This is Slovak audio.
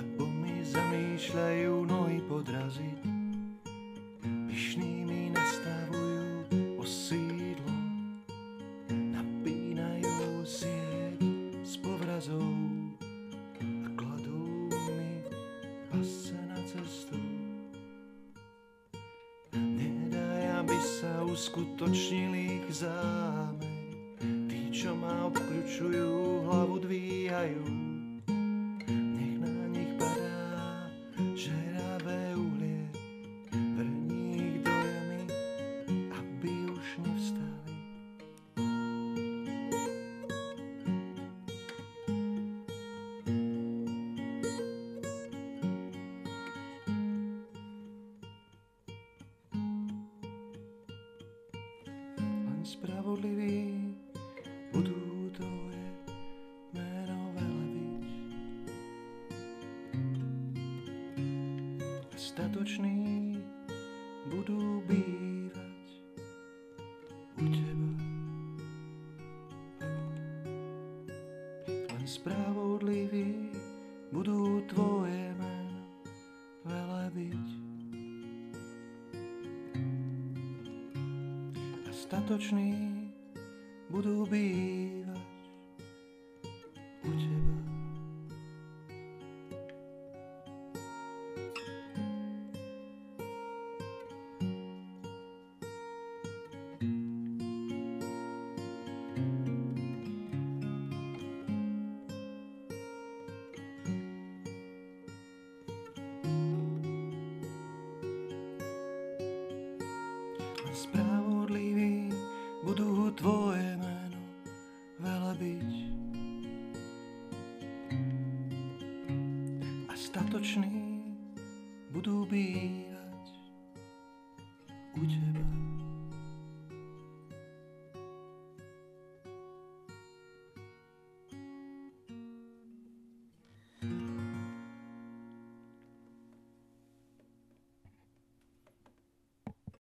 lebo mi zamýšľajú nohy podraziť. Pyšní mi nastavujú osídlo, napínajú sieť z povrazov a kladú mi pasce na cestu. Nedaj, aby sa uskutočnili ich zámery, tí, čo ma obkľučujú, hlavu dvíhajú. Nech na nich padá žeravé uhlie, vrní ich do jamy, aby už nevstali. Len spravodliví budú tvoje meno velebiť. A statoční budú bývať u teba. Len spravodliví budú tvoje meno velebiť. A statoční budú bývať u teba. Len spravodliví budú tvoje meno velebiť. A statoční budú bývať u teba.